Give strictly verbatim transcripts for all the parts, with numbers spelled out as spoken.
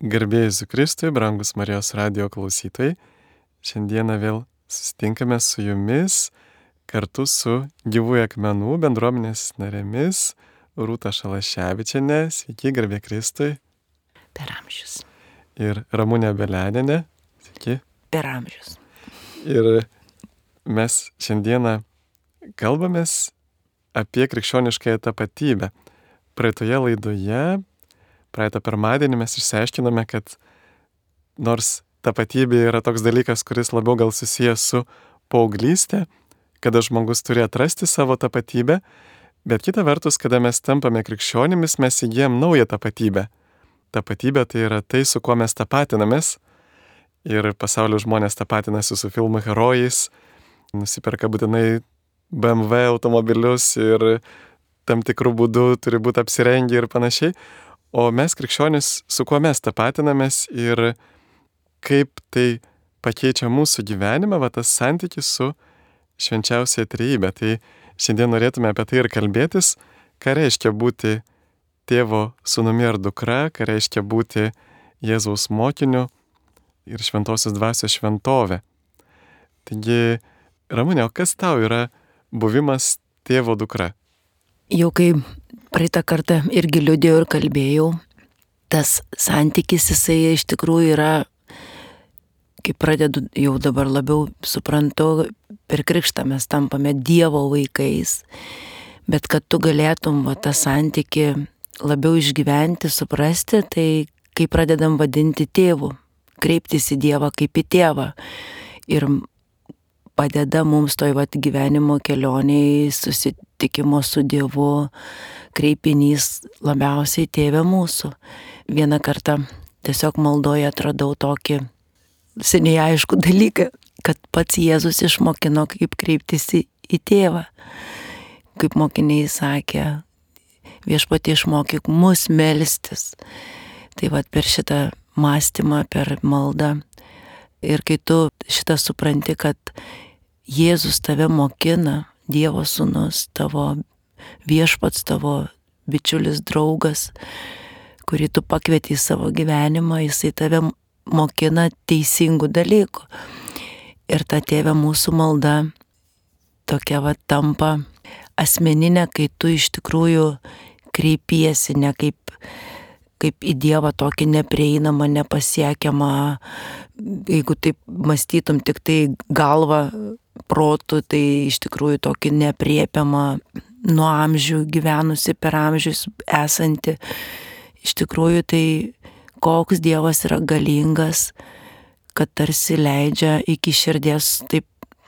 Garbė Jėzui Kristui, brangus Marijos radijo klausytojai. Šiandieną vėl susitinkame su jumis kartu su Gyvųjų akmenų bendruomenės narėmis Rūta Šalaševičienė. Sveiki, garbė Kristui. Per amžius. Ir Ramunė Belianinė. Sveiki. Per amžius. Ir mes šiandieną kalbamės apie krikščioniškąją tapatybę. Praeitoje laidoje, praeitą pirmadienį mes išsiaiškinome, kad nors tapatybė yra toks dalykas, kuris labiau gal susijęs su paauglystė, kada žmogus turi atrasti savo tapatybę, bet kita vertus, kada mes tampame krikščionimis, mes įgyjam naują tapatybę. Tapatybė tai yra tai, su kuo mes tapatinamės. Ir pasaulio žmonės tapatinasi su filmų herojais, nusiperka būtinai B M W automobilius ir tam tikrų būdų turi būti apsirengę ir panašiai. O mes krikščionis, su kuo mes tapatinamės ir kaip tai pakeičia mūsų gyvenimą, va tas santykis su švenčiausia trejybe. Tai šiandien norėtume apie tai ir kalbėtis, ką reiškia būti tėvo sūnumi ar dukra, ką reiškia būti Jėzaus mokiniu ir šventosios dvasios šventovė. Taigi, Ramunė, o kas tau yra buvimas tėvo dukra? Jau kai praeitą kartą irgi liūdėjau ir kalbėjau, tas santykis jisai iš tikrųjų yra, kai pradedu jau dabar labiau suprantu, per krikštą mes tampame Dievo vaikais, bet kad tu galėtum va, tą santykį labiau išgyventi, suprasti, tai kai pradedam vadinti tėvu, kreiptis į Dievą kaip į tėvą ir padeda mums toj vat gyvenimo kelionėje, susitikimo su Dievu, kreipinys labiausiai tėve mūsų. Vieną kartą tiesiog maldoje atradau tokį seniai aišku dalyką, kad pats Jėzus išmokino, kaip kreiptis į, į tėvą. Kaip mokiniai sakė, viešpatie išmokyk mus melstis. Tai vat per šitą mąstymą, per maldą. Ir kai tu šitą supranti, kad Jėzus tave mokina, Dievo sūnus, tavo viešpats, tavo bičiulis draugas, kurį tu pakvieti į savo gyvenimą, jisai tave mokina teisingų dalykų. Ir ta tėve mūsų malda tokia va tampa asmeninė, kai tu iš tikrųjų kreipiesi ne kaip kaip į Dievą tokį neprieinamą, nepasiekiamą, jeigu taip mąstytum tik tai galvą, protų, tai iš tikrųjų tokį nepriepiamą, nuo amžių gyvenusi, per amžius esanti. Iš tikrųjų tai koks Dievas yra galingas, kad tarsi leidžia iki širdies taip,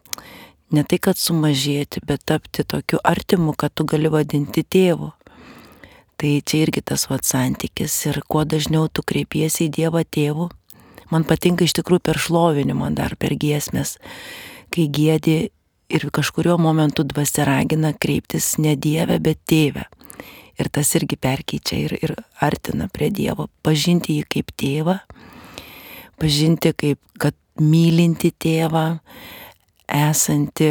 ne tai kad sumažėti, bet tapti tokiu artimu, kad tu gali vadinti tėvu. Tai čia irgi tas vat santykis ir kuo dažniau tu kreipiesi į Dievą tėvų. Man patinka iš tikrųjų per šlovinimą, dar per giesmės, kai giedi ir kažkurio momentu dvasia ragina kreiptis ne Dieve, bet tėve. Ir tas irgi perkeičia ir, ir artina prie Dievo. Pažinti jį kaip tėvą, pažinti kaip, kad mylinti tėvą, esanti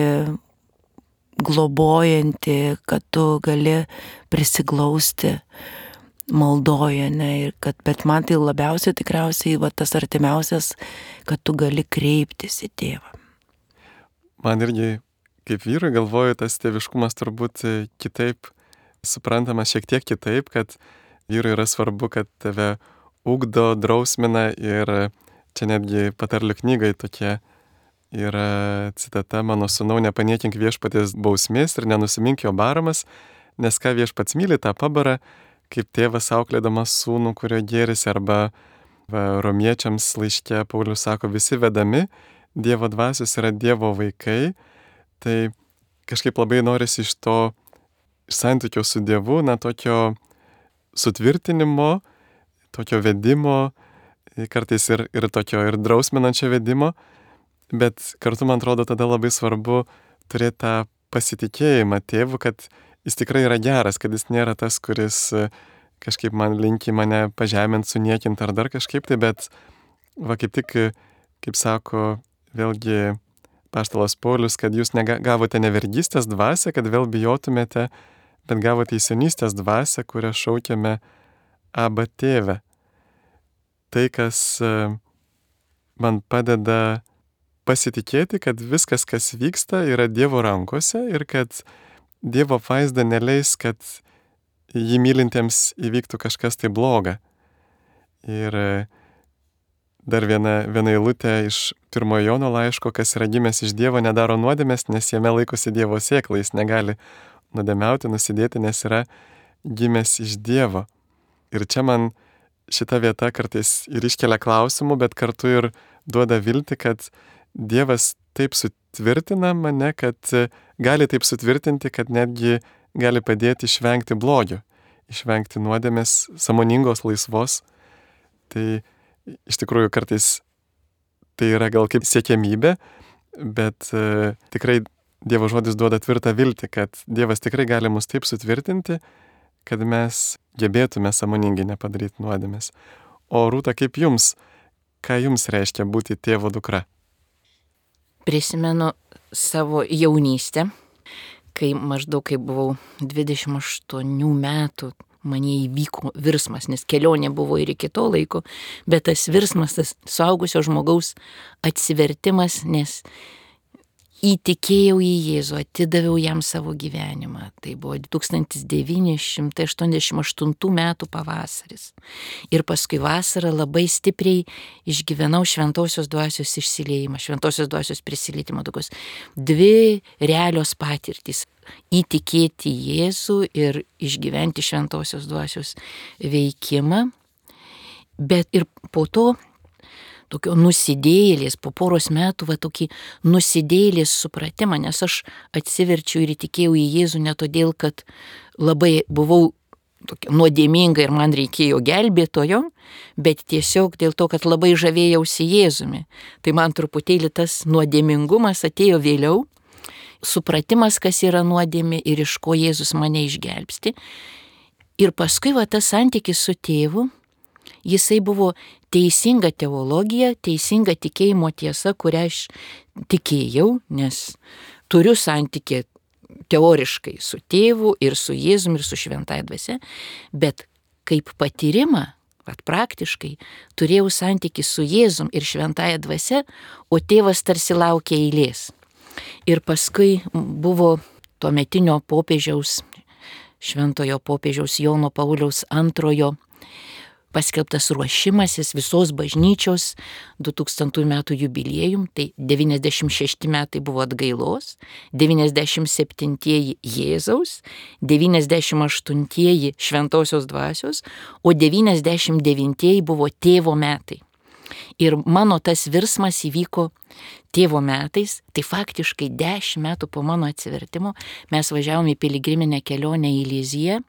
globojanti, kad tu gali prisiglausti maldoje, ne, ir kad, bet man tai labiausiai tikriausiai va, tas artimiausias, kad tu gali kreiptis į tėvą. Man irgi, kaip vyrui, galvoju, tas tėviškumas turbūt kitaip suprantamas, šiek tiek kitaip, kad vyrui yra svarbu, kad tave ugdo, drausmina ir čia netgi patarlių knygai tokie yra citata: mano sūnau, nepaniekink viešpaties bausmės ir nenusimink jo baramas, nes ką viešpats myli, tą pabara, kaip tėvas auklėdamas sūnų, kurio gėrisi. Arba va, romiečiams laiške Paulius sako, visi vedami Dievo dvasios yra Dievo vaikai. Tai kažkaip labai norisi iš to santykio su Dievu, na tokio sutvirtinimo, tokio vedimo, kartais ir, ir tokio ir drausminančio vedimo. Bet kartu, man atrodo, tada labai svarbu turėti tą pasitikėjimą tėvu, kad jis tikrai yra geras, kad jis nėra tas, kuris kažkaip man linki mane pažemint, suniekint ar dar kažkaip tai, bet va kaip tik, kaip sako vėlgi apaštalas Paulius, kad jūs negavote ne vergystės dvasią, kad vėl bijotumėte, bet gavote įsūnystės dvasią, kurią šaukiame Aba tėve. tai, kas man padeda pasitikėti, kad viskas, kas vyksta, yra Dievo rankose ir kad Dievo apvaizda neleis, kad jį mylintiems įvyktų kažkas tai bloga. Ir dar viena, viena eilutė iš pirmojo Jono laiško, kas yra gimęs iš Dievo, nedaro nuodėmės, nes jame laikosi Dievo sėkla, jis negali nuodėmiauti, nusidėti, nes yra gimęs iš Dievo. Ir čia man šita vieta kartais ir iškelia klausimų, bet kartu ir duoda viltį, kad Dievas taip sutvirtina mane, kad gali taip sutvirtinti, kad netgi gali padėti išvengti blogio, išvengti nuodėmės, sąmoningos, laisvos. Tai iš tikrųjų kartais tai yra gal kaip siekiamybė, bet e, tikrai Dievo žodis duoda tvirtą viltį, kad Dievas tikrai gali mus taip sutvirtinti, kad mes gebėtume sąmoningai nepadaryti nuodėmės. O Rūta, kaip jums, ką jums reiškia būti tėvo dukra? Prisimenu savo jaunystę, kai maždaug kai buvau dvidešimt aštuonių metų, man įvyko virsmas, nes kelionė buvo ir iki to laiko, bet tas virsmas, tas suaugusio žmogaus atsivertimas, nes įtikėjau į Jėzų, atidaviau jam savo gyvenimą. Tai buvo tūkstantis devyni šimtai aštuoniasdešimt aštuntų metų pavasaris. Ir paskui vasarą labai stipriai išgyvenau šventosios dvasios išsiliejimą, šventosios dvasios prisilietimą. Tokios dvi realios patirtys. Įtikėti į Jėzų ir išgyventi šventosios dvasios veikimą. Bet ir po to tokio nusidėjėlės, po poros metų, va tokį nusidėjėlės supratimą, nes aš atsiverčiau ir įtikėjau į Jėzų ne todėl, kad labai buvau tokia nuodėminga ir man reikėjo gelbėtojo, bet tiesiog dėl to, kad labai žavėjausi Jėzumi. Tai man truputėlį tas nuodėmingumas atėjo vėliau, supratimas, kas yra nuodėmė ir iš ko Jėzus mane išgelbsti. Ir paskui va tas santykis su tėvu, jisai buvo teisinga teologija, teisinga tikėjimo tiesa, kurią aš tikėjau, nes turiu santykį teoriškai su tėvu ir su Jėzumi ir su šventąja dvasia, bet kaip patyrimą, vat praktiškai, turėjau santykį su Jėzum ir šventąja dvasia, o tėvas tarsi laukė eilės. Ir paskui buvo tuometinio popiežiaus, šventojo popiežiaus Jono Pauliaus antrojo paskelbtas ruošimasis visos bažnyčios dutūkstantųjų metų jubiliejum, tai devyniasdešimt šešti metai buvo atgailos, devyniasdešimt septintieji Jėzaus, devyniasdešimt aštuntieji šventosios dvasios, o devyniasdešimt devintieji buvo tėvo metai. Ir mano tas virsmas įvyko tėvo metais, tai faktiškai dešimt metų po mano atsivertimo mes važiavome į piligriminę kelionę į Liziją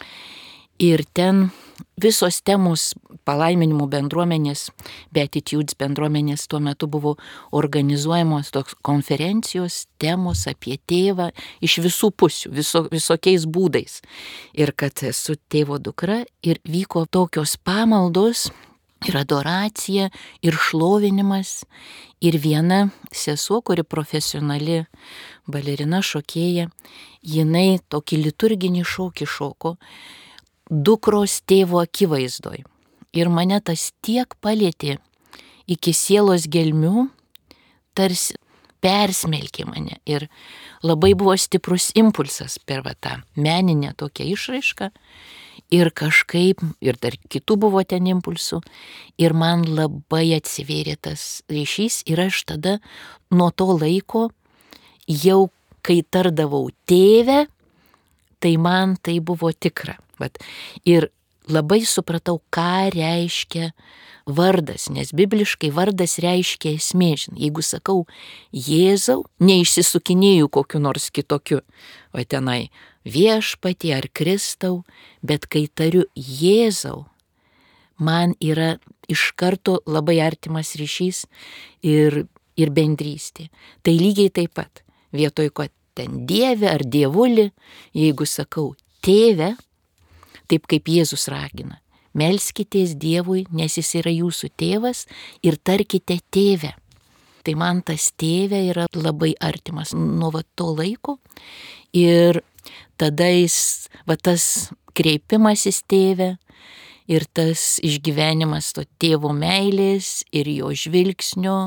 ir ten visos temos palaiminimų bendruomenės, Beatitudes bendruomenės tuo metu buvo organizuojamos toks konferencijos, temos apie tėvą iš visų pusių, viso, visokiais būdais. Ir kad esu tėvo dukra ir vyko tokios pamaldos ir adoracija ir šlovinimas. Ir viena sesuo, kuri profesionali balerina šokėja, jinai tokį liturginį šokį šoko dukros tėvo akivaizdoj. Ir mane tas tiek palėtė iki sielos gelmių, tarsi persmelkė mane. Ir labai buvo stiprus impulsas per va tą meninę tokią išraišką. Ir kažkaip, ir dar kitų buvo ten impulsų. Ir man labai atsivėrė tas ryšys. Ir aš tada nuo to laiko jau, kai tardavau tėvę, tai man tai buvo tikra. Vat. Ir labai supratau, ką reiškia vardas, nes bibliškai vardas reiškia esmė. Jeigu sakau Jėzau, neišsisukinėjau kokiu nors kitokiu, o tenai viešpatie ar Kristau, bet kai tariu Jėzau, man yra iš karto labai artimas ryšys ir, ir bendrystė. Tai lygiai taip pat, vietoj ko ten Dieve ar Dievuli, jeigu sakau tėve, taip kaip Jėzus ragina. Melskitės Dievui, nes jis yra jūsų tėvas ir tarkite tėve. Tai man tas tėve yra labai artimas nuo va to laiko. Ir tada jis, va tas kreipimasis tėve, ir tas išgyvenimas to tėvo meilės ir jo žvilgsnio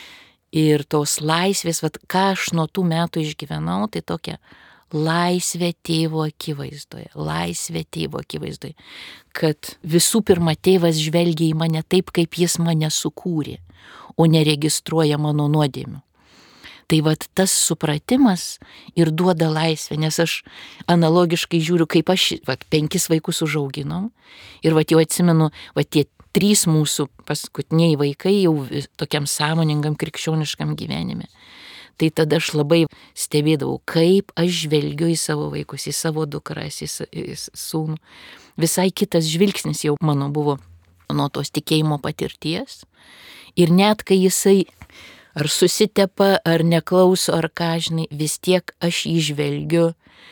ir tos laisvės, vat, ką aš nuo tų metų išgyvenau, tai tokia laisvė tėvo akivaizdoje, laisvė tėvo akivaizdoje, kad visų pirma tėvas žvelgia į mane taip, kaip jis mane sukūrė, o neregistruoja mano nuodėmių. Tai vat tas supratimas ir duoda laisvę, nes aš analogiškai žiūriu, kaip aš vat, penkis vaikus užauginom ir vat jau atsimenu, vat tie trys mūsų paskutiniai vaikai jau tokiam sąmoningam krikščioniškam gyvenime. Tai tada aš labai stebėdavau, kaip aš žvelgiu į savo vaikus, į savo dukras, į, į sūnų. Visai kitas žvilgsnis jau mano buvo nuo tos tikėjimo patirties. Ir net kai jisai ar susitepa, ar neklauso, ar ką, žinai, vis tiek aš jį žvelgiu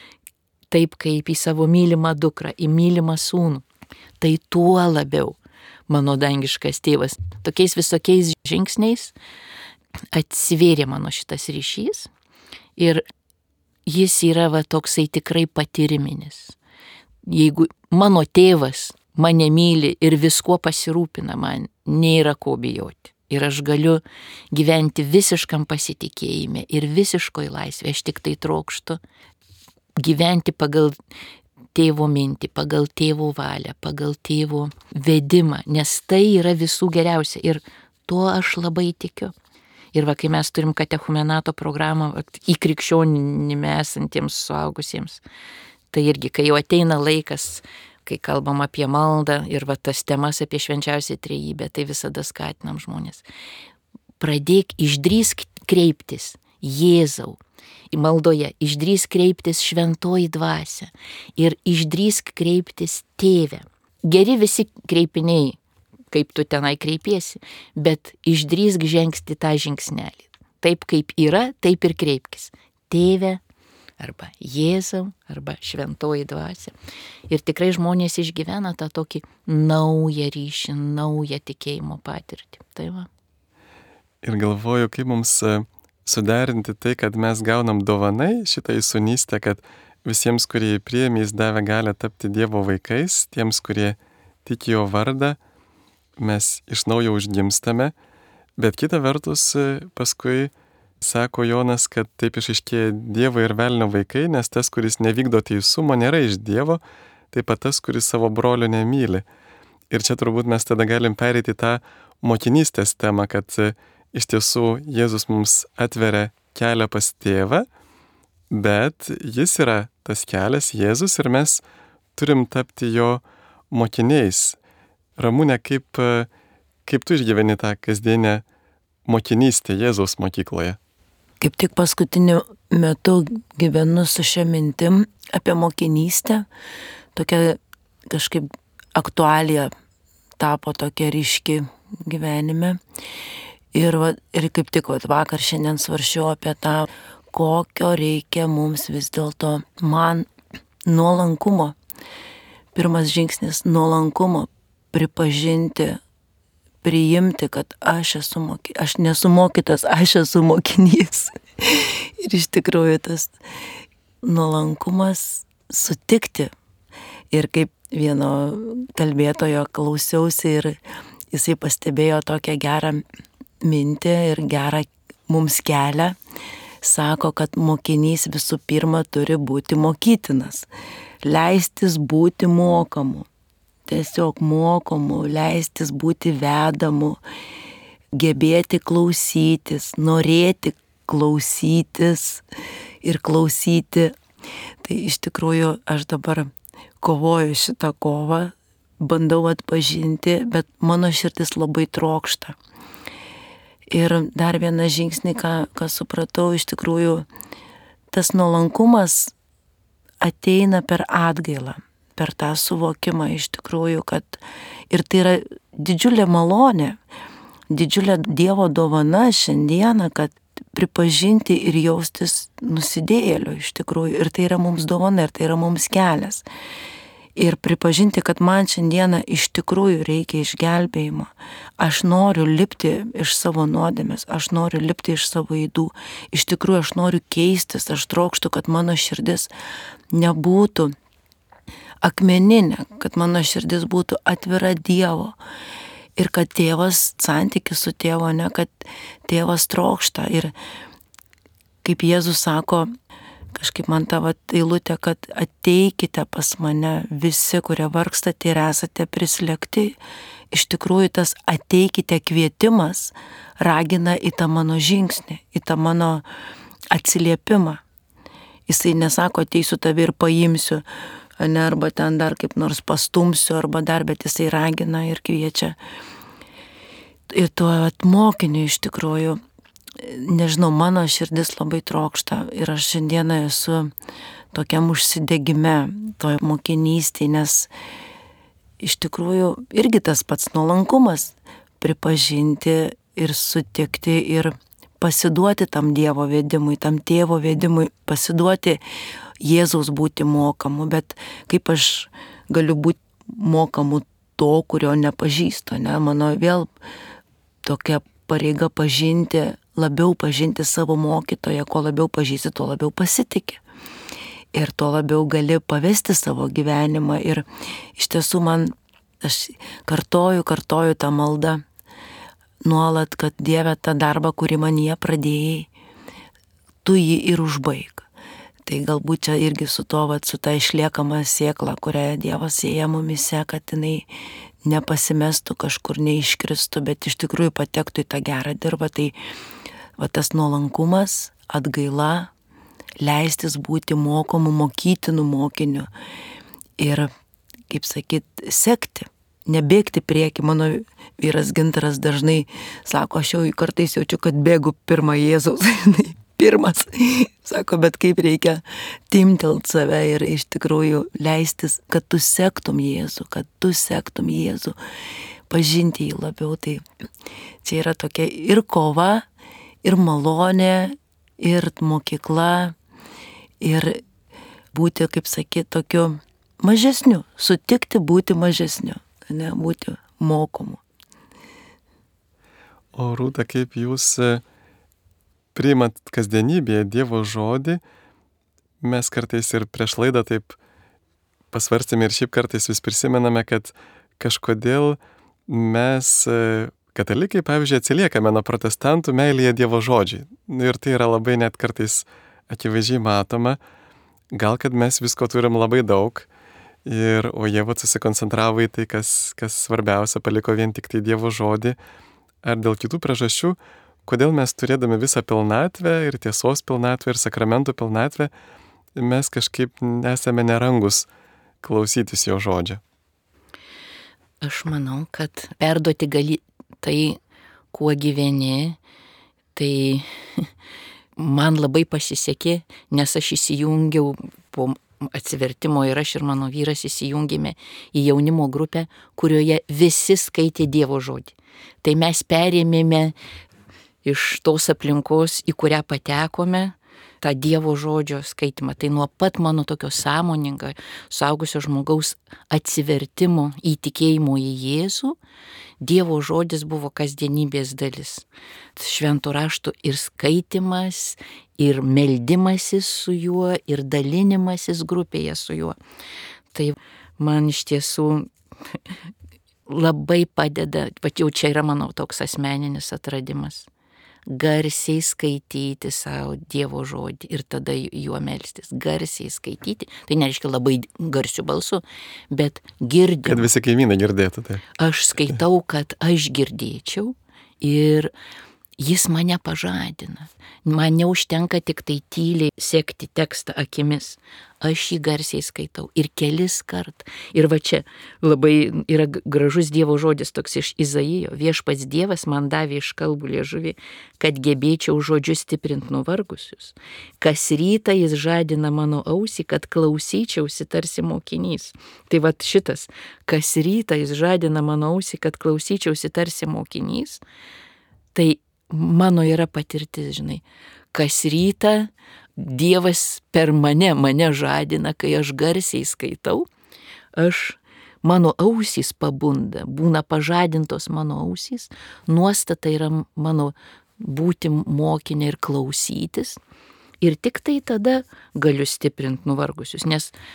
taip kaip į savo mylimą dukrą, į mylimą sūnų. Tai tuo labiau mano dangiškas tėvas tokiais visokiais žingsniais atsivėrė mano šitas ryšys ir jis yra va toksai tikrai patyriminis. Jeigu mano tėvas mane myli ir viskuo pasirūpina, man nėra ko bijoti. Ir aš galiu gyventi visiškam pasitikėjime ir visiškoj laisvė. Aš tik tai trokštu gyventi pagal tėvo mintį, pagal tėvo valią, pagal tėvo vedimą, nes tai yra visų geriausia ir tuo aš labai tikiu. Ir va, kai mes turim katechumenato programą į krikščionime esantiems suaugusiems, tai irgi, kai jau ateina laikas, kai kalbam apie maldą ir va, tas temas apie švenčiausią trejybę, tai visada skatinam žmonės. Pradėk, išdrįsk kreiptis Jėzau. Į maldoje išdrįsk kreiptis šventoji dvasia ir išdrįsk kreiptis tėve. Geri visi kreipiniai, kaip tu tenai kreipiesi, bet išdrįsk žengti tą žingsnelį. Taip kaip yra, taip ir kreipkis. Tėve, arba Jėzau, arba šventoji dvasia. Ir tikrai žmonės išgyvena tą tokį naują ryšį, naują tikėjimo patirtį. Tai va. Ir galvoju, kaip mums suderinti tai, kad mes gaunam dovanai šitą įsūnystę, kad visiems, kurie jį priėmė, jis davė galią tapti Dievo vaikais, tiems, kurie tiki jo vardą, mes iš naujo užgimstame, bet kita vertus paskui sako Jonas, kad taip išaiškėja Dievo ir velnio vaikai, nes tas, kuris nevykdo teisumo, nėra iš Dievo, taip pat tas, kuris savo brolio nemyli. Ir čia turbūt mes tada galim pereiti tą mokinystės temą, kad iš tiesų Jėzus mums atveria kelią pas tėvą, bet jis yra tas kelias, Jėzus, ir mes turim tapti jo mokiniais. Ramūne, kaip, kaip tu išgyveni tą kasdienę mokinystę Jėzaus mokykloje? Kaip tik paskutiniu metu gyvenu su šia mintim apie mokinystę, tokia kažkaip aktualija tapo tokia ryški gyvenime. Ir, va, ir kaip tik va, vakar šiandien svaršiau apie tą, kokio reikia mums vis dėlto man nuolankumo. Pirmas žingsnis nuolankumo. Pripažinti, priimti, kad aš esu moky... aš nesu mokytas, aš esu mokinys. Ir iš tikrųjų tas nuolankumas sutikti. Ir kaip vieno kalbėtojo klausiausi ir jisai pastebėjo tokią gerą mintį ir gerą mums kelią. Sako, kad mokinys visų pirma turi būti mokytinas. Leistis būti mokamu. Tiesiog mokomų, leistis būti vedamu, gebėti klausytis, norėti klausytis ir klausyti. Tai iš tikrųjų aš dabar kovoju šitą kovą, bandau atpažinti, bet mano širdis labai trokšta. Ir dar vieną žingsnį, ką, ką supratau, iš tikrųjų tas nuolankumas ateina per atgailą. Per tą suvokimą iš tikrųjų, kad ir tai yra didžiulė malonė, didžiulė Dievo dovana šiandieną, kad pripažinti ir jaustis nusidėjėliu iš tikrųjų. Ir tai yra mums dovana, ir tai yra mums kelias. Ir pripažinti, kad man šiandieną iš tikrųjų reikia išgelbėjimo. Aš noriu lipti iš savo nuodėmės, aš noriu lipti iš savo ydų. Iš tikrųjų aš noriu keistis, aš trokštu, kad mano širdis nebūtų akmeninė, kad mano širdis būtų atvira Dievo. Ir kad tėvas, santykis su tėvo, ne, kad tėvas trokšta. Ir kaip Jėzus sako, kažkaip man ta vat eilutė, kad ateikite pas mane visi, kurie vargstate ir esate prislėgti. Iš tikrųjų tas ateikite kvietimas ragina į tą mano žingsnį, į tą mano atsiliepimą. Jisai nesako, ateisiu tave ir paimsiu, ne, arba ten dar kaip nors pastumsiu, arba dar, bet jisai ragina ir kviečia. Ir tuo atmokiniu iš tikrųjų, nežinau, mano širdis labai trokšta ir aš šiandieną esu tokiam užsidegime, toj mokinystėje, nes iš tikrųjų irgi tas pats nuolankumas pripažinti ir sutikti ir pasiduoti tam Dievo vedimui, tam tėvo vedimui, pasiduoti Jėzaus būti mokamu, bet kaip aš galiu būti mokamu to, kurio nepažįstu, ne? Mano vėl tokia pareiga pažinti, labiau pažinti savo mokytoją, kuo labiau pažįsti, tuo labiau pasitiki. Ir tuo labiau gali pavesti savo gyvenimą. Ir iš tiesų man, aš kartoju, kartoju tą maldą nuolat, kad Dieve tą darbą, kurį man jie pradėjai, tu jį ir užbaig. Tai galbūt čia irgi su to, vat, su ta išliekama sėkla, kurią Dievas sėja mumise, kad jinai nepasimestų kažkur, neiškristų, bet iš tikrųjų patektų į tą gerą dirvą. Tai va, tas nuolankumas, atgaila, leistis būti mokomu, mokytinu mokiniu ir, kaip sakyt, sekti, nebėgti prieki. Mano vyras Gintaras dažnai sako, aš jau kartais jaučiu, kad bėgu pirmą Jėzaus, pirmas, sako, bet kaip reikia timtelt save ir iš tikrųjų leistis, kad tu sektum Jėzų, kad tu sektum Jėzų, pažinti jį labiau. Tai čia yra tokia ir kova, ir malonė, ir mokykla, ir būti, kaip sakyt, tokiu mažesniu, sutikti būti mažesniu, ne, būti mokomu. O Rūta, kaip jūs priimat kasdienybėje Dievo žodį? Mes kartais ir prieš laidą taip pasvarstėme ir šiaip kartais vis prisimename, kad kažkodėl mes, katalikai, pavyzdžiui, atsiliekame nuo protestantų meilėje Dievo žodžiai. Ir tai yra labai net kartais akivaizdžiai matoma. Gal kad mes visko turim labai daug, ir, o jie vat susikoncentravo į tai, kas, kas svarbiausia, paliko vien tik tai Dievo žodį, ar dėl kitų priežasčių, kodėl mes turėdami visą pilnatvę ir tiesos pilnatvę ir sakramentų pilnatvę, mes kažkaip nesame nerangus klausytis jo žodžio. Aš manau, kad perduoti gali tai, kuo gyveni, tai man labai pasisekė, nes aš įsijungiau po atsivertimo ir aš ir mano vyras įsijungėme į jaunimo grupę, kurioje visi skaitė Dievo žodį. Tai mes perėmėme iš tos aplinkos, į kurią patekome, tą Dievo žodžio skaitimą. Tai nuo pat mano tokio sąmoningo, suaugusio žmogaus atsivertimo į tikėjimo į Jėzų, Dievo žodis buvo kasdienybės dalis. Šventų raštų ir skaitimas, ir meldimasis su juo, ir dalinimasis grupėje su juo. Tai man iš tiesų labai padeda, pat jau čia yra mano toks asmeninis atradimas, garsiai skaityti savo Dievo žodį ir tada juo melstis. Garsiai skaityti, tai nereiškia labai garsiu balsu, bet girdim. Kad visi kaimynai girdėtų tai. Aš skaitau, kad aš girdėčiau ir jis mane pažadina. Man neužtenka tik tai tyliai sekti tekstą akimis. Aš jį garsiai skaitau ir kelis kart. Ir va čia labai yra gražus Dievo žodis toks iš Izaijo. Viešpats Dievas man davė iš kalbų liežuvį, kad gebėčiau žodžius stiprint nuvargusius. Kas rytą jis žadina mano ausį, kad klausyčiausi tarsi mokinys. Tai va šitas, kas rytą jis žadina mano ausį, kad klausyčiausi tarsi mokinys, tai mano yra patirtis, žinai, kas rytą Dievas per mane, mane žadina, kai aš garsiai skaitau, aš, mano ausys pabunda, būna pažadintos mano ausys, nuostata yra mano būti mokinė ir klausytis, ir tik tai tada galiu stiprinti nuvargusius, nes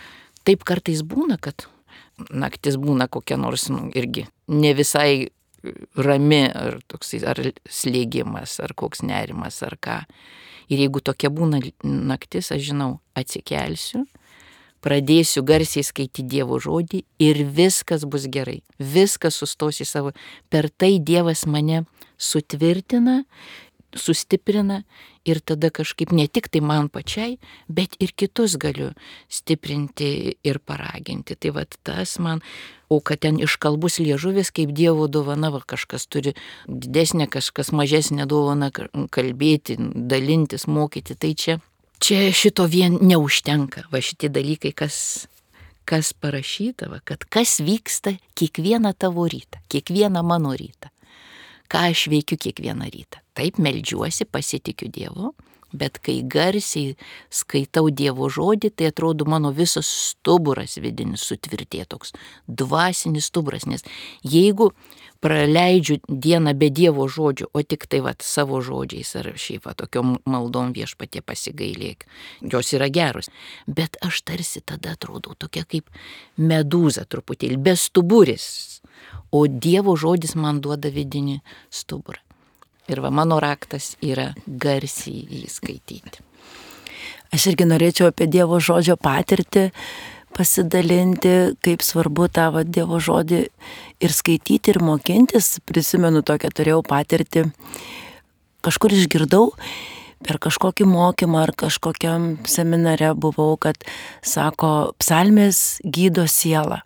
taip kartais būna, kad naktis būna kokia nors, nu, irgi ne visai rami, ar toksai, ar slėgimas, ar koks nerimas, ar ką. Ir jeigu tokia būna naktis, aš žinau, atsikelsiu, pradėsiu garsiai skaityti Dievo žodį ir viskas bus gerai. Viskas sustos į savo. Per tai Dievas mane sutvirtina, sustiprina ir tada kažkaip ne tik tai man pačiai, bet ir kitus galiu stiprinti ir paraginti. Tai vat tas man, o kad ten iškalbus liežuvis kaip Dievo dovana, va, kažkas turi didesnę, kažkas mažesnę dovaną kalbėti, dalintis, mokyti, tai čia, čia šito vien neužtenka. Va šitie dalykai, kas, kas parašyta, va, kad kas vyksta kiekvieną tavo rytą, kiekvieną mano rytą. Ką aš veikiu kiekvieną rytą. Taip, meldžiuosi, pasitikiu Dievu, bet kai garsiai skaitau Dievo žodį, tai atrodo mano visas stuburas vidinis sutvirtė, toks dvasinis stuburas, nes jeigu praleidžiu dieną be Dievo žodžių, o tik tai vat savo žodžiais ar šiaip va tokiom maldom Viešpatie pasigailėk, jos yra geros, bet aš tarsi tada atrodau tokia kaip medūza truputėlį, bestuburis. O Dievo žodis man duoda vidinį stuburą. Ir va mano raktas yra garsiai jį skaityti. Aš irgi norėčiau apie Dievo žodžio patirtį pasidalinti, kaip svarbu tą va, Dievo žodį ir skaityti, ir mokintis. Prisimenu tokią turėjau patirtį. Kažkur išgirdau per kažkokį mokymą ar kažkokiam seminare buvau, kad sako, psalmės gydo sielą.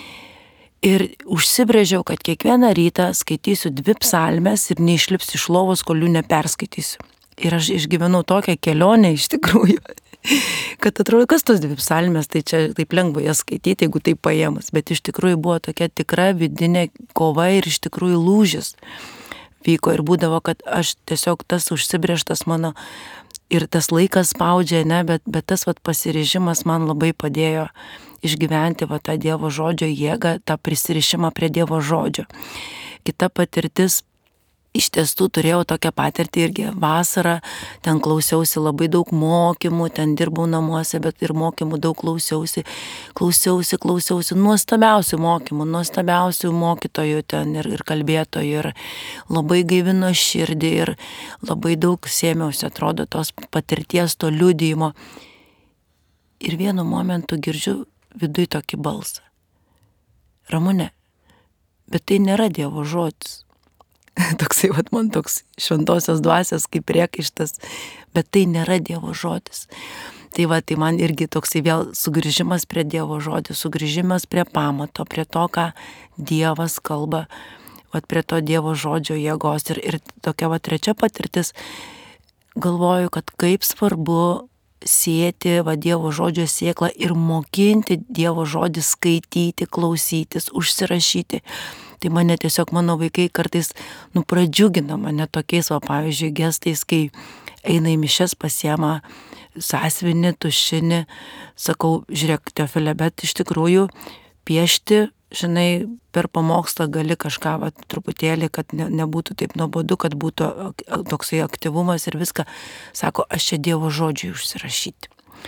Ir užsibrėžiau, kad kiekvieną rytą skaitysiu dvi psalmes ir neišlips iš lovos, kol jų neperskaitysiu. Ir aš išgyvenau tokią kelionę iš tikrųjų, kad atrodo, kas tos dvi psalmes, tai čia taip lengva jas skaityti, jeigu taip paėmus. Bet iš tikrųjų buvo tokia tikra vidinė kova ir iš tikrųjų lūžis vyko. Ir būdavo, kad aš tiesiog tas užsibrėžtas mano ir tas laikas spaudžia, ne, bet, bet tas vat, pasiryžimas man labai padėjo išgyventi va, tą Dievo žodžio jėgą, tą prisirišimą prie Dievo žodžio. Kita patirtis, iš tiesų turėjau tokią patirtį irgi vasarą, ten klausiausi labai daug mokymų, ten dirbau namuose, bet ir mokymų daug klausiausi, klausiausi, klausiausi, nuostabiausių mokymų, nuostabiausių mokytojų ten ir, ir kalbėtojų ir labai gaivino širdį ir labai daug sėmiausi, atrodo, tos patirties, to liudijimo. Ir vienu momentu girdžiu viduj tokį balsą. Ramune, bet tai nėra Dievo žodis. Toksai, vat, man toks šventosios dvasios kaip priekaištas, bet tai nėra Dievo žodis. Tai va, tai man irgi toksai vėl sugrįžimas prie Dievo žodį, sugrįžimas prie pamato, prie to, ką Dievas kalba, vat, prie to Dievo žodžio jėgos. Ir, ir tokia va trečia patirtis, galvoju, kad kaip svarbu sėti va Dievo žodžio sėklą ir mokinti Dievo žodį skaityti, klausytis, užsirašyti. Tai mane tiesiog mano vaikai kartais nu, pradžiugina mane tokiais, va, pavyzdžiui, gestais, kai eina į mišes, pasiema sąsiuvinį, tušinį, sakau, žiūrėk, Teofile, bet iš tikrųjų piešti, žinai, per pamokslą gali kažką, va, truputėlį, kad ne, nebūtų taip nuobodu, kad būtų toksai aktyvumas ir viską. Sako, aš čia Dievo žodžiui užsirašyti.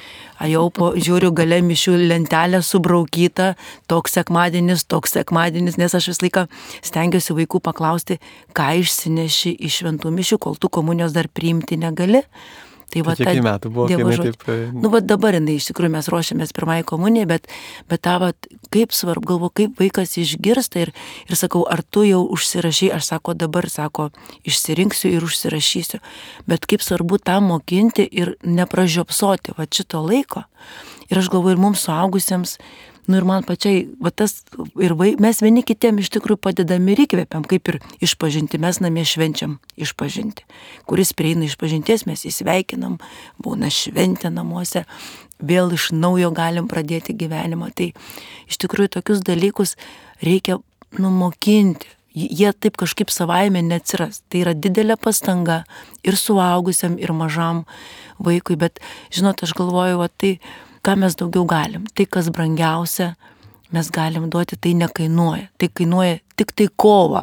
A jau po, žiūriu, gale mišių lentelę subraukyta, toks sekmadienis, toks sekmadienis, nes aš visą laiką stengiuosi vaikų paklausti, ką išsineši iš šventų mišių, kol tu komunijos dar priimti negali. Tai va, kiek metų buvo, kai jinai taip... Nu, va dabar jinai, iš tikrųjų, mes ruošiamės pirmąjį komuniją, bet, bet tą, va, kaip svarbu, galvo, kaip vaikas išgirsta ir, ir sakau, ar tu jau užsirašy, aš sako, dabar, sako, išsirinksiu ir užsirašysiu, bet kaip svarbu tą mokinti ir nepražiopsoti, va, šito laiko. Ir aš galvoju, ir mums suaugusiems, nu ir man pačiai, va tas, ir vai, mes vieni kitiem iš tikrųjų padedami ir įkvėpiam, kaip ir išpažinti, mes namie švenčiam išpažinti. Kuris prieina išpažinties, mes įsveikinam, būna šventė namuose, vėl iš naujo galim pradėti gyvenimą. Tai iš tikrųjų tokius dalykus reikia numokinti. Jie taip kažkaip savaime neatsiras. Tai yra didelė pastanga ir suaugusiam, ir mažam vaikui, bet žinot, aš galvoju, va tai, ką mes daugiau galim. Tai, kas brangiausia, mes galim duoti, tai nekainuoja. Tai kainuoja tik tai kova.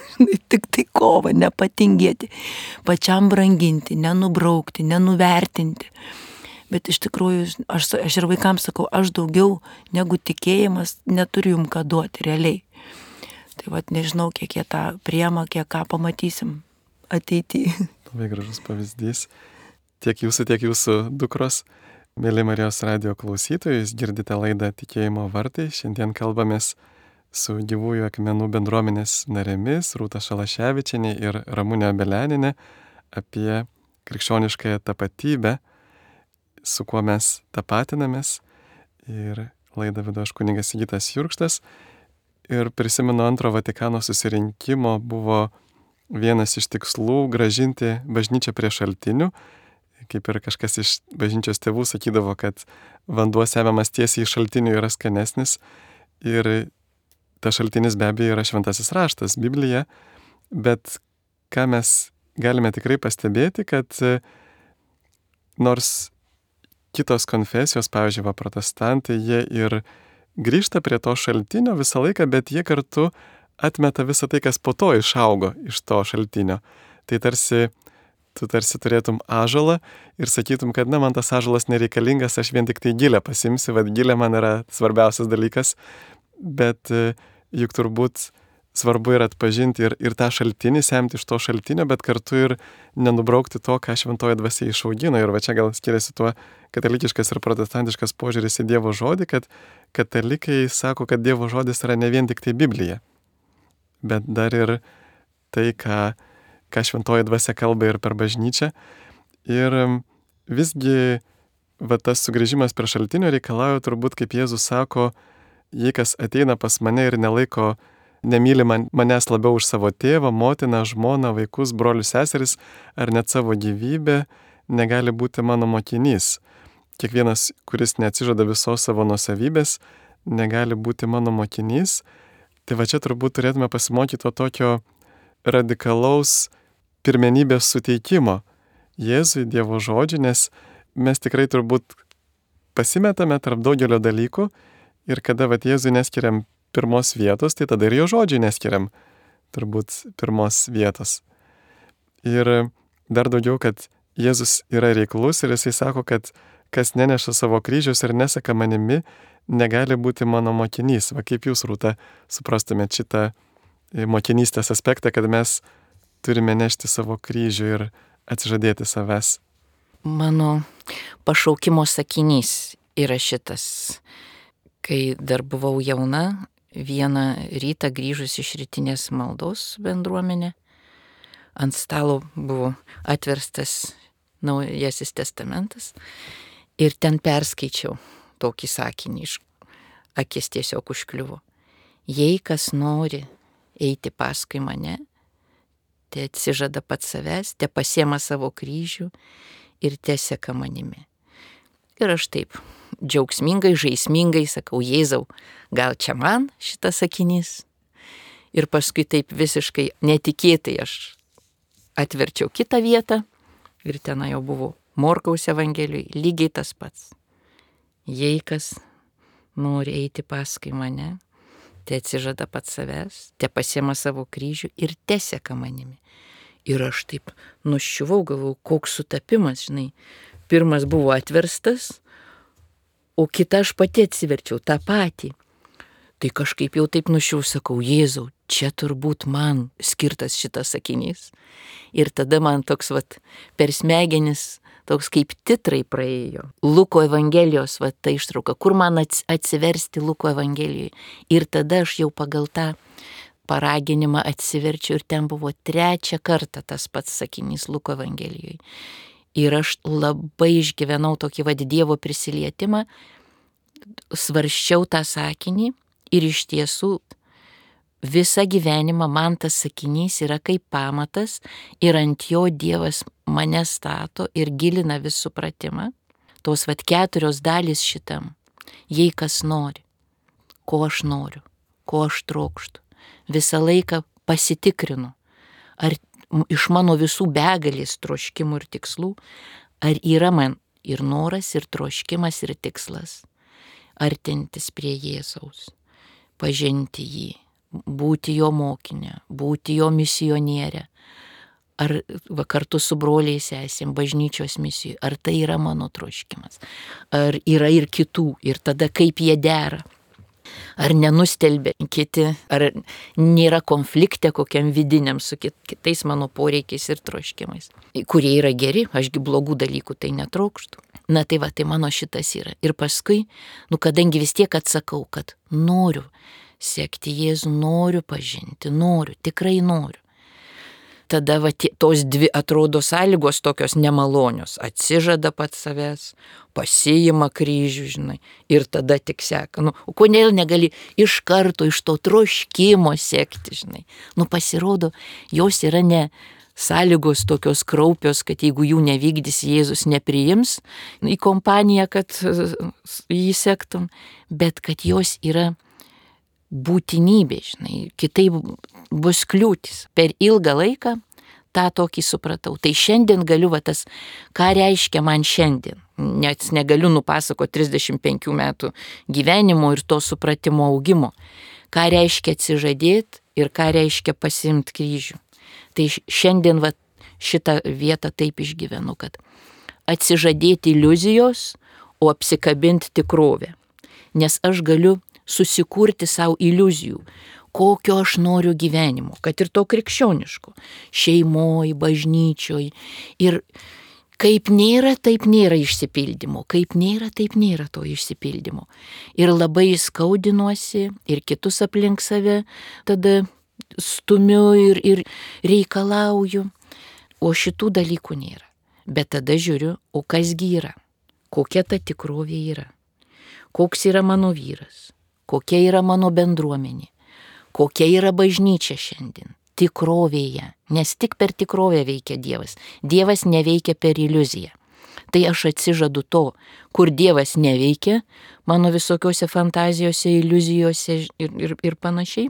Tik tai kova, nepatingėti. Pačiam branginti, nenubraukti, nenuvertinti. Bet iš tikrųjų, aš, aš ir vaikams sakau, aš daugiau negu tikėjimas neturiu jum ką duoti realiai. Tai vat nežinau, kiek jie tą priema, kiek ką pamatysim ateityje. Labai gražus pavyzdys. Tiek jūsų, tiek jūsų dukros. Mėly Marijos radijo klausytojai, jūs girdite laidą Tikėjimo vartai. Šiandien kalbamės su Gyvųjų akmenų bendruomenės narėmis Rūta Šalaševičienė ir Ramunė Beleninė apie krikščioniškąją tapatybę, su kuo mes tapatinamės. Ir laidą vedu aš kunigas Sigitas Jurkštas. Ir prisimenu, antro Vatikano susirinkimo buvo vienas iš tikslų gražinti bažnyčią prie šaltinių. Kaip ir kažkas iš bažnyčios tėvų sakydavo, kad vanduo semiamas tiesiai iš šaltinių yra skanesnis. Ir tas šaltinis be abejo yra šventasis raštas, Biblija. Bet ką mes galime tikrai pastebėti, kad nors kitos konfesijos, pavyzdžiui, va, protestantai, jie ir grįžta prie to šaltinio visą laiką, bet jie kartu atmeta visą tai, kas po to išaugo iš to šaltinio. Tai tarsi, tu tarsi turėtum ąžuolą ir sakytum, kad na, man tas ąžuolas nereikalingas, aš vien tik tai gilę pasimsiu, vad gilė man yra svarbiausias dalykas, bet juk turbūt svarbu yra atpažinti ir, ir tą šaltinį, semti iš to šaltinio, bet kartu ir nenubraukti to, ką šventoji dvasia išaugino. Ir va čia gal skiriasi tuo katalikiškas ir protestantiškas požiūris į Dievo žodį, kad katalikai sako, kad Dievo žodis yra ne vien tik tai Biblija, bet dar ir tai, ką, ką šventoji dvasia kalba ir per bažnyčią. Ir visgi va, tas sugrįžimas prie šaltinio reikalauja turbūt, kaip Jėzus sako, jei kas ateina pas mane ir nelaiko nemyli man, manęs labiau už savo tėvą, motiną, žmoną, vaikus, brolius, seseris ar net savo gyvybę, negali būti mano mokinys. Kiekvienas, kuris neatsižada visos savo nuosavybės, negali būti mano mokinys. Tai va čia turbūt turėtume pasimokyti to tokio radikalaus pirmenybės suteikimo Jėzui, Dievo žodžiui, nes mes tikrai turbūt pasimetame tarp daugelio dalykų ir kada va Jėzui neskiriam pirmos vietos, tai tada ir jo žodžiai neskiriam turbūt pirmos vietos. Ir dar daugiau, kad Jėzus yra reiklus ir jisai sako, kad kas neneša savo kryžius ir neseka manimi, negali būti mano mokinys. Va kaip jūs, Rūta, suprastumėt šitą mokinystės aspektą, kad mes turime nešti savo kryžių ir atsižadėti savęs. Mano pašaukimo sakinys yra šitas. Kai dar buvau jauna, vieną rytą grįžus iš rytinės maldos bendruomenė, ant stalo buvo atverstas Naujasis testamentas ir ten perskaičiau tokį sakinį, iš akis tiesiog užkliuvo. Jei kas nori eiti paskui mane, te atsižada pats savęs, te pasiema savo kryžių ir te seka manimi. Ir aš taip džiaugsmingai, žaismingai sakau, Jėzau, gal čia man šitas sakinys? Ir paskui taip visiškai netikėtai aš atverčiau kitą vietą ir ten jau buvo Morkaus Evangelijoje lygiai tas pats. Jei kas nori eiti paskui mane, te atsižada pats savęs, te pasiema savo kryžių ir te seka manimi. Ir aš taip nuščiuvau, galvau, koks sutapimas, žinai. Pirmas buvo atverstas, o kitą aš pati atsiverčiau, tą patį. Tai kažkaip jau taip nušiau, sakau, Jėzau, čia turbūt man skirtas šitas sakinys. Ir tada man toks vat per smegenis, toks kaip titrai praėjo. Luko Evangelijos vat ta ištrauka, kur man atsiversti Luko Evangelijoje. Ir tada aš jau pagal tą paraginimą atsiverčiu ir ten buvo trečią kartą tas pats sakinys Luko Evangelijoje. Ir aš labai išgyvenau tokį vad Dievo prisilietimą, svarsčiau tą sakinį ir iš tiesų visą gyvenimą man tas sakinys yra kaip pamatas ir ant jo Dievas mane stato ir gilina vis supratimą. Tos vad keturios dalys šitam, jei kas nori, ko aš noriu, ko aš trokštu, visą laiką pasitikrinu, ar iš mano visų begalės troškimų ir tikslų, ar yra man ir noras, ir troškimas, ir tikslas artintis prie Jėzaus, pažinti jį, būti jo mokinė, būti jo misionierė, ar va, kartu su broliais sesėm bažnyčios misijų, ar tai yra mano troškimas, ar yra ir kitų, ir tada kaip jie dera. Ar nenustelbia kiti, ar nėra konflikte kokiam vidiniam su kitais mano poreikiais ir troškimais, kurie yra geri, ašgi blogų dalykų tai netrokštų. Na tai va, tai mano šitas yra. Ir paskui, nu kadangi vis tiek atsakau, kad noriu sekti Jėzų, noriu pažinti, noriu, tikrai noriu. Tada va, tos dvi atrodo sąlygos tokios nemalonios. Atsižada pats savęs, pasiima kryžių, žinai, ir tada tik seka. Nu, kodėl negali iš karto iš to troškimo sekti, žinai. Nu, pasirodo, jos yra ne sąlygos tokios kraupios, kad jeigu jų nevykdys, Jėzus nepriims į kompaniją, kad jį sektum, bet kad jos yra būtinybė, žinai, kitaip bus kliūtis. Per ilgą laiką tą tokį supratau. Tai šiandien galiu, va tas, ką reiškia man šiandien. Net negaliu nupasakoti trisdešimt penkių metų gyvenimo ir to supratimo augimo. Ką reiškia atsižadėti ir ką reiškia pasiimti kryžių. Tai šiandien va šitą vietą taip išgyvenu, kad atsižadėti iliuzijos, o apsikabinti tikrovę. Nes aš galiu susikurti savo iliuzijų, kokio aš noriu gyvenimo, kad ir to krikščioniško, šeimoj, bažnyčioj. Ir kaip nėra, taip nėra išsipildymo, kaip nėra, taip nėra to išsipildymo. Ir labai skaudinuosi ir kitus aplink save tada stumiu ir, ir reikalauju, o šitų dalykų nėra. Bet tada žiūriu, o kasgi yra, kokia ta tikrovė yra, koks yra mano vyras, kokia yra mano bendruomenė, kokia yra bažnyčia šiandien, tikrovėje, nes tik per tikrovę veikia Dievas. Dievas neveikia per iliuziją. Tai aš atsižadu to, kur Dievas neveikia, mano visokiose fantazijose, iliuzijose ir, ir, ir panašiai,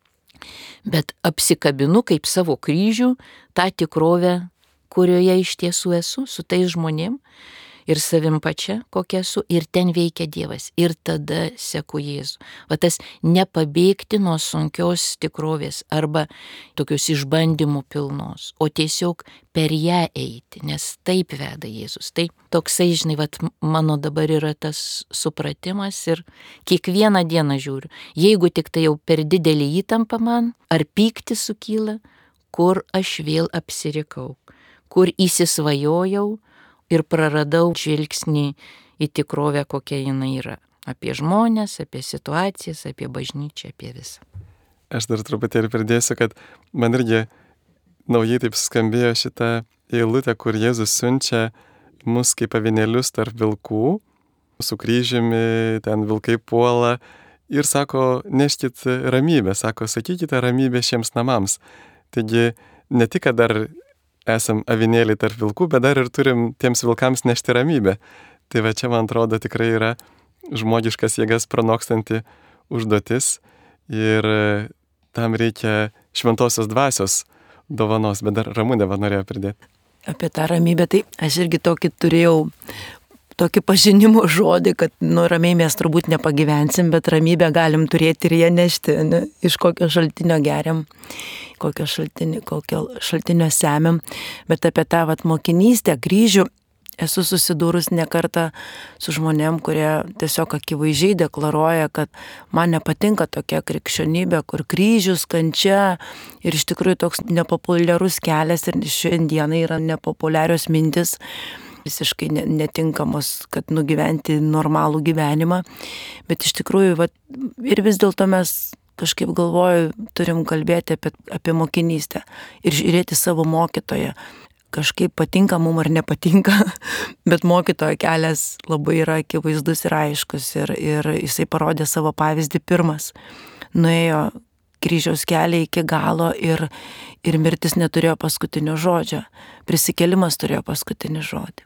bet apsikabinu kaip savo kryžių tą tikrovę, kurioje iš tiesų esu, su tais žmonėm, ir savim pačia, kokia esu, ir ten veikia Dievas. Ir tada seku Jėzų. Va tas nepabėgti nuo sunkios tikrovės arba tokios išbandymų pilnos, o tiesiog per ją eiti, nes taip veda Jėzus. Tai toksai, žinai, va mano dabar yra tas supratimas ir kiekvieną dieną žiūriu. Jeigu tik tai jau per didelį įtampą man, ar pyktis sukyla, kur aš vėl apsirikau, kur įsisvajojau, ir praradau žvilgsnį į tikrovę, kokia jinai yra. Apie žmonės, apie situacijas, apie bažnyčią, apie visą. Aš dar truputėlį pridėsiu, kad man irgi naujai taip skambėjo šitą eilutę, kur Jėzus siunčia mus kaip avinėlius tarp vilkų, su kryžiumi, ten vilkai puola ir sako, neškit ramybę, sako, sakykite ramybę šiems namams. Taigi ne tik, kad dar esam avinėliai tarp vilkų, bet dar ir turim tiems vilkams nešti ramybę. Tai va čia, man atrodo, tikrai yra žmogiškas jėgas pranokstanti užduotis ir tam reikia šventosios dvasios dovanos, bet dar Ramunė va norėjo pridėti. Apie tą ramybę, tai aš irgi tokį turėjau, tokį pažinimo žodį, kad nu ramiai mes turbūt nepagyvensim, bet ramybę galim turėti ir ją nešti, ne? Iš kokio šaltinio geriam, kokio šaltinio, kokio šaltinio semiam, bet apie tą vat mokinystę, kryžių, esu susidūrus ne kartą su žmonėm, kurie tiesiog akivaizdžiai deklaruoja, kad man nepatinka tokia krikščionybė, kur kryžius, kančia ir iš tikrųjų toks nepopuliarus kelias ir šiandieną yra nepopuliarios mintis, visiškai netinkamos, kad nugyventi normalų gyvenimą, bet iš tikrųjų vat, ir vis dėlto mes kažkaip galvoju, turim kalbėti apie, apie mokinystę ir žiūrėti savo mokytoją. Kažkaip patinka mum ar nepatinka, bet mokytojo kelias labai yra akivaizdus ir aiškus ir, ir jisai parodė savo pavyzdį pirmas. Nuėjo kryžiaus kelią iki galo ir, ir mirtis neturėjo paskutinio žodžio. Prisikėlimas turėjo paskutinį žodį.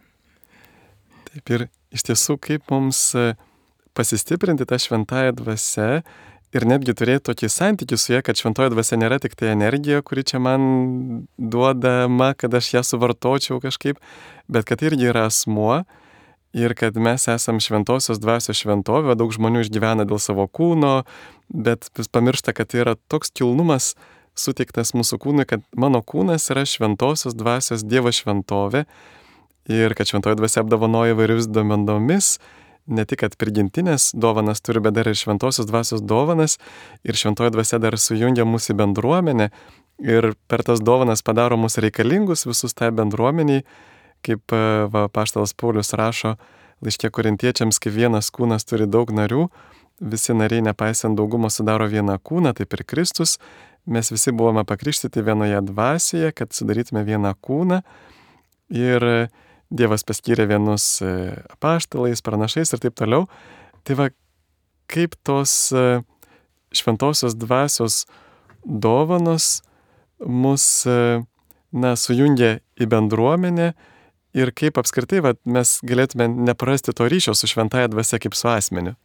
Taip ir iš tiesų, kaip mums pasistiprinti tą šventąją dvasią ir netgi turėti tokį santykį su ja, kad šventoji dvasia nėra tik tai energija, kuri čia man duodama, kad aš ją suvartočiau kažkaip, bet kad irgi yra asmuo ir kad mes esam šventosios dvasios šventovė, daug žmonių išgyvena dėl savo kūno, bet vis pamiršta, kad tai yra toks kilnumas suteiktas mūsų kūnui, kad mano kūnas yra šventosios dvasios Dievo šventovė ir kad šventoji dvasia apdovanoja įvairius duomenomis, ne tik, kad prigimtinės dovanas turi, bet dar ir šventosios dvasios dovanas ir šventoji dvasia dar sujungia mūsų bendruomenę ir per tas dovanas padaro mus reikalingus visus tai bendruomeniai, kaip va, apaštalas Paulius rašo laiške Korintiečiams, kai vienas kūnas turi daug narių, visi nariai nepaisant daugumo sudaro vieną kūną, taip ir Kristus, mes visi buvome pakrikštyti vienoje dvasioje, kad sudarytume vieną kūną ir Dievas paskyrė vienus apaštalais, pranašais ir taip toliau. Tai va, kaip tos šventosios dvasios dovanos mus, na, sujungia į bendruomenę ir kaip apskritai va, mes galėtume neprarasti to ryšio su šventąja dvasia kaip su asmeniu.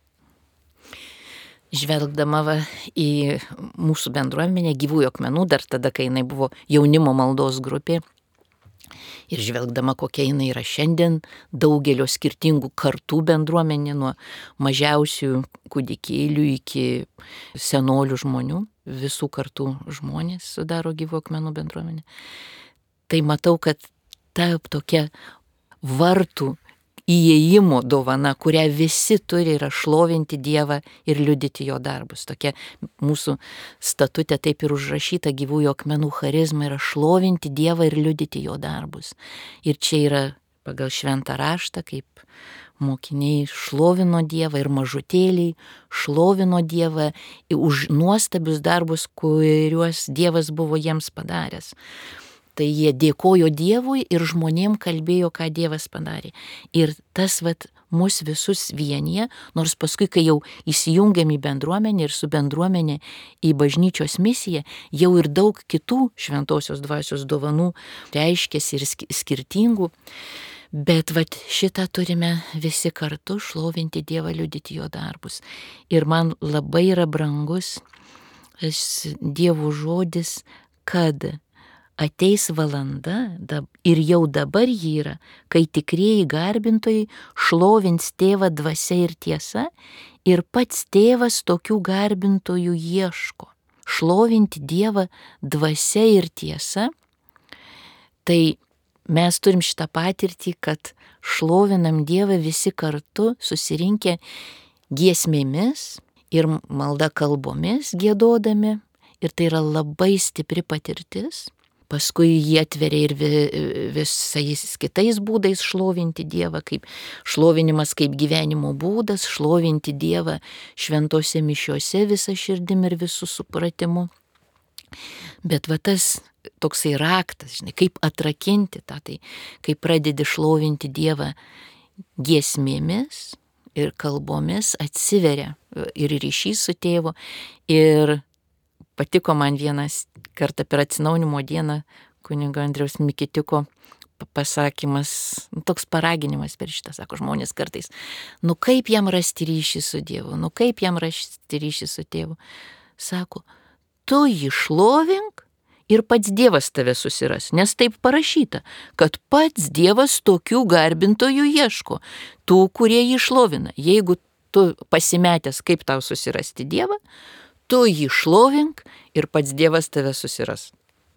Žvelgdama va, į mūsų bendruomenę Gyvųjų akmenų, dar tada, kai jinai buvo jaunimo maldos grupė, ir žvelgdama, kokia jinai yra šiandien, daugelio skirtingų kartų bendruomenė, nuo mažiausių kūdikėlių iki senolių žmonių, visų kartų žmonės sudaro Gyvųjų akmenų bendruomenė. Tai matau, kad ta tokia vartų įėjimo dovana, kurią visi turi, yra šlovinti Dievą ir liudyti jo darbus. Tokia mūsų statute taip ir užrašyta Gyvųjų akmenų charizma yra šlovinti Dievą ir liudyti jo darbus. Ir čia yra pagal šventą raštą, kaip mokiniai šlovino Dievą ir mažutėliai šlovino Dievą už nuostabius darbus, kuriuos Dievas buvo jiems padaręs. Tai jie dėkojo Dievui ir žmonėm kalbėjo, ką Dievas padarė. Ir tas vat mus visus vienyje, nors paskui, kai jau įsijungiam į bendruomenę ir su bendruomenė į bažnyčios misiją, jau ir daug kitų šventosios dvasios dovanų reiškiasi ir skirtingų. Bet vat šitą turime visi kartu šlovinti Dievą, liudyti jo darbus. Ir man labai yra brangus Dievo žodis, kad ateis valanda ir jau dabar jį yra, kai tikrieji garbintojai šlovins Tėvą dvasia ir tiesa ir pats Tėvas tokių garbintojų ieško. Šlovinti Dievą dvasia ir tiesa, tai mes turim šitą patirtį, kad šlovinam Dievą visi kartu susirinkę giesmėmis ir malda kalbomis giedodami ir tai yra labai stipri patirtis. Paskui jie atveria ir visais kitais būdais šlovinti Dievą, kaip šlovinimas kaip gyvenimo būdas, šlovinti Dievą šventose mišiose visą širdim ir visų supratimu. Bet va tas toksai raktas, žinai, kaip atrakinti tą, tai kaip pradedi šlovinti Dievą giesmėmis ir kalbomis, atsiveria ir ryšys su Tėvu. Ir patiko man vienas kartą per atsinaujinimo dieną kunigo Andriaus Mikitiko pasakymas, toks paraginimas per šitą, sako žmonės kartais, nu kaip jam rasti ryšį su Dievu, nu kaip jam rasti ryšį su Tėvu. Sako, tu jį šlovink ir pats Dievas tave susiras, nes taip parašyta, kad pats Dievas tokių garbintojų ieško, tų, kurie jį šlovina. Jeigu tu pasimetęs, kaip tau susirasti Dievą, tu jį šlovink ir pats Dievas tave susiras.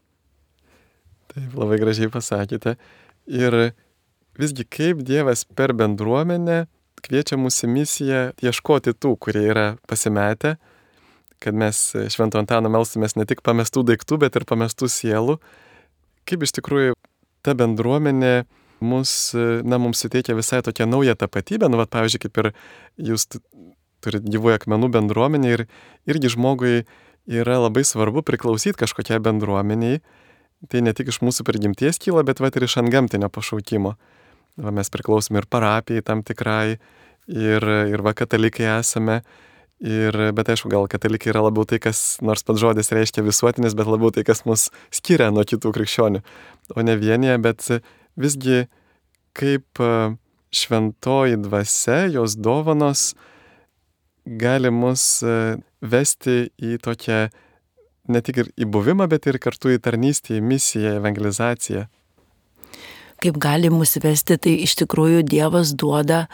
Taip, labai gražiai pasakėte. Ir visgi kaip Dievas per bendruomenę kviečia mūsų misiją ieškoti tų, kurie yra pasimetę, kad mes Švento Antano melstumės ne tik pamestų daiktų, bet ir pamestų sielų. Kaip iš tikrųjų ta bendruomenė mus, na, mums suteikia visai tokią naują tapatybę. Nu, vat, pavyzdžiui, kaip ir jūs turit Gyvųjų akmenų bendruomenę ir irgi žmogui yra labai svarbu priklausyti kažkokiai bendruomeniai. Tai ne tik iš mūsų prigimties kyla, bet vat ir iš antgamtinio pašaukimo. Va, mes priklausome ir parapijai tam tikrai, ir, ir va katalikai esame. Ir, bet aišku, gal katalikai yra labiau tai, kas, nors pats žodis reiškia visuotinis, bet labiau tai, kas mus skiria nuo kitų krikščionių, o ne vienyje, bet visgi kaip šventoji dvasia, jos dovanos gali mus vesti į tokią, ne tik ir į buvimą, bet ir kartu į tarnystę, į misiją, evangelizaciją. Kaip gali mus vesti, tai iš tikrųjų Dievas duoda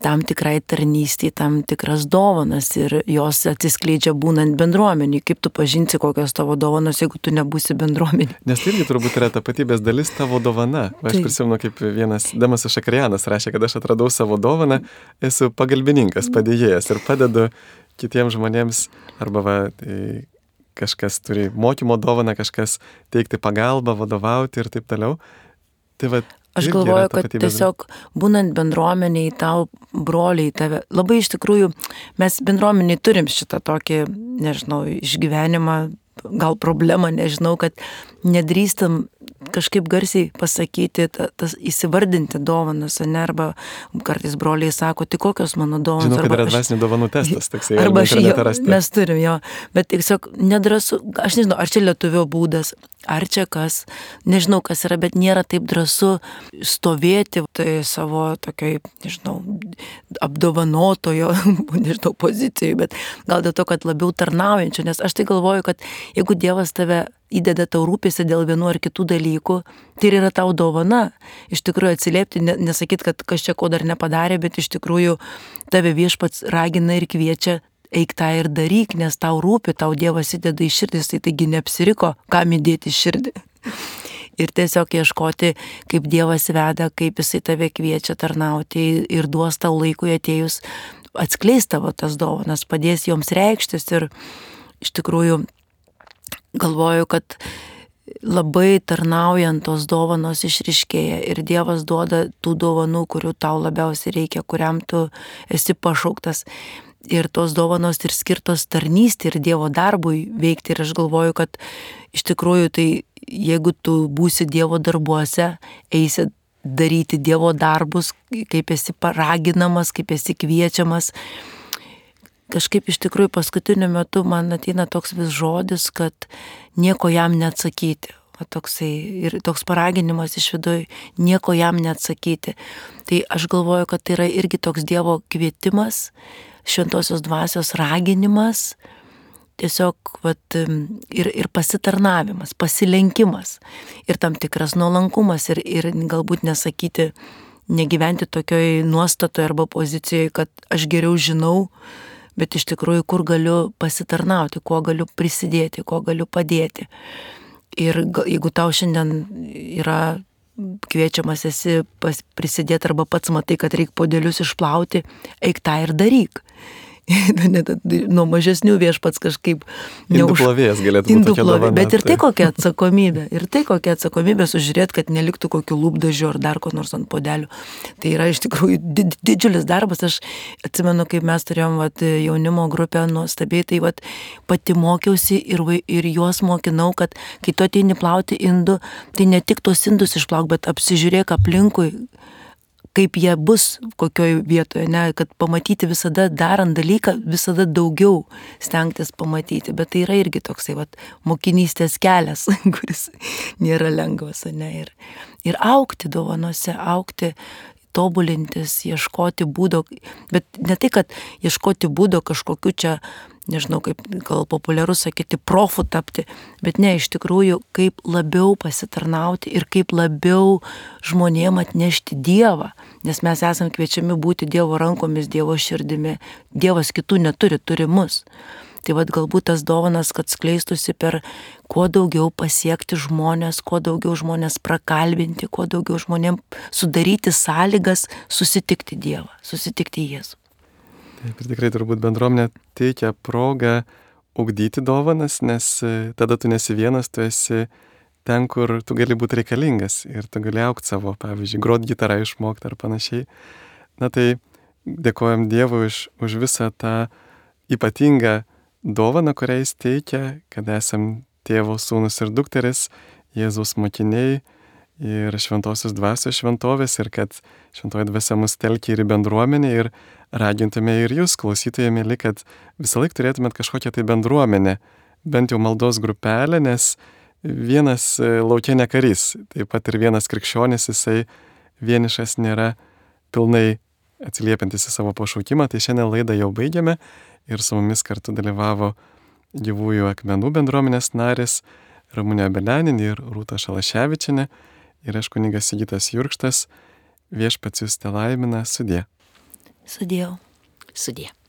tam tikrai tarnystei, tam tikras dovanas ir jos atsiskleidžia būnant bendruomenį. Kaip tu pažinsi, kokios tavo dovanos, jeigu tu nebūsi bendruomenį. Nes tai irgi turbūt yra tapatybės dalis tavo dovana. Aš Taip. prisimenu, kaip vienas Demasas Šakarianas rašė, kad aš atradau savo dovaną, esu pagalbininkas, padėjėjas ir padedu kitiems žmonėms, arba va, tai kažkas turi mokymo dovaną, kažkas teikti pagalbą, vadovauti ir taip toliau. Tai va, Aš irgi galvoju, yra kad tapatybės dalis. tiesiog būnant bendruomeniai, tau broliai tave, labai iš tikrųjų mes bendruomeniai turim šitą tokį, nežinau, išgyvenimą, gal problemą, nežinau, kad nedrįstam kažkaip garsiai pasakyti, ta, tas įsivardinti dovanas, ne, arba kartais broliai sako, tai kokios mano dovanos. Žinau, kad arba yra aš- dvasinių dovanų testas, toksai Arba galima aš jo, internete rasti. mes turim jo, bet tiesiog nedrąsu, aš nežinau, ar čia lietuvio būdas, ar čia kas, nežinau kas yra, bet nėra taip drąsu stovėti tai savo tokioj, nežinau, apdovanotojo, nežinau, pozicijoje, bet gal dėl to, kad labiau tarnaujančio, nes aš tai galvoju, kad jeigu Dievas tave įdeda tau rūpėsi dėl vienų ar kitų dalykų, tai ir yra tau dovana. Iš tikrųjų atsiliepti, ne, nesakyt, kad kas čia ko dar nepadarė, bet iš tikrųjų tave Viešpats ragina ir kviečia, eik tą ir daryk, nes tau rūpi, tau Dievas įdeda į širdis, tai taigi neapsiriko, kam įdėti į širdį. Ir tiesiog ieškoti, kaip Dievas veda, kaip Jisai tave kviečia tarnauti ir duos tau laikui atėjus atskleis tavo tas dovanas, padės joms reikštis ir iš tikrųjų galvoju, kad labai tarnaujant tos dovanos išriškėja ir Dievas duoda tų dovanų, kurių tau labiausiai reikia, kuriam tu esi pašauktas. Ir tos dovanos ir skirtos tarnystė ir Dievo darbui veikti. Ir aš galvoju, kad iš tikrųjų tai jeigu tu būsi Dievo darbuose, eisi daryti Dievo darbus, kaip esi paraginamas, kaip esi kviečiamas, kažkaip iš tikrųjų paskutiniu metu man ateina toks vis žodis, kad nieko jam neatsakyti. Va, toksai, ir toks paraginimas iš viduj, nieko jam neatsakyti. Tai aš galvoju, kad tai yra irgi toks Dievo kvietimas, šventosios dvasios raginimas, tiesiog vat, ir, ir pasitarnavimas, pasilenkimas ir tam tikras nuolankumas ir, ir galbūt nesakyti, negyventi tokioj nuostatoje arba pozicijoje, kad aš geriau žinau, bet iš tikrųjų, kur galiu pasitarnauti, kuo galiu prisidėti, kuo galiu padėti. Ir jeigu tau šiandien yra kviečiamas esi pas, prisidėti arba pats matai, kad reikia podėlius išplauti, eik tą ir daryk. Nuo mažesnių Viešpats kažkaip Indų plovėjas galėtų būti tokia dovana. Bet ir tai kokia atsakomybė, ir tai kokia atsakomybė sužiūrėti, kad neliktų kokių lūpdažių ar dar ko nors ant podelių. Tai yra iš tikrųjų did, didžiulis darbas. Aš atsimenu, kaip mes turėjom vat, jaunimo grupę nuostabiai, tai vat, pati mokiausi ir, ir juos mokinau, kad kai tu ateini plauti indų, tai ne tik tos indus išplauk, bet apsižiūrėk aplinkui, kaip jie bus kokioj vietoje, ne, kad pamatyti visada darant dalyką, visada daugiau stengtis pamatyti, bet tai yra irgi toksai vat, mokinystės kelias, kuris nėra lengvas, ne, ir, ir augti dovanose, augti, tobulintis, ieškoti būdo, bet ne tai, kad ieškoti būdo kažkokiu čia, nežinau, kaip gal populiaru sakyti, profų tapti, bet ne, iš tikrųjų, kaip labiau pasitarnauti ir kaip labiau žmonėm atnešti Dievą, nes mes esam kviečiami būti Dievo rankomis, Dievo širdimi, Dievas kitų neturi, turi mus. Tai vad galbūt tas dovanas, kad skleistusi per kuo daugiau pasiekti žmonės, kuo daugiau žmonės prakalbinti, kuo daugiau žmonėm sudaryti sąlygas susitikti Dievą, susitikti Jėzų. Taip, ir tikrai turbūt bendruomenė teikia progą ugdyti dovanas, nes tada tu nesi vienas, tu esi ten, kur tu gali būti reikalingas ir tu gali augti savo, pavyzdžiui, grot gitarą išmokti ar panašiai. Na tai dėkojam Dievui už, už visą tą ypatingą dovaną, kurią jis teikia, kad esam tėvo sūnus ir dukteris, Jėzaus mokiniai ir šventosios dvasios šventovės ir kad šventoji dvasia mus telkia ir į bendruomenę ir ragintume ir jūs, klausytojai mėly, kad visą laiką turėtumėt kažkokią tai bendruomenę, bent jau maldos grupelę, nes vienas lauke ne karys, taip pat ir vienas krikščionis, jisai vienišas nėra pilnai atsiliepiantis į savo pašaukimą. Tai šiandien laidą jau baigiame ir su mumis kartu dalyvavo gyvųjų akmenų bendruomenės narės Ramunė Beleninė ir Rūta Šalaševičienė ir aš kunigas Sigitas Jurkštas. Viešpats jus telaimina, sudie. Sudėjau. Sudie.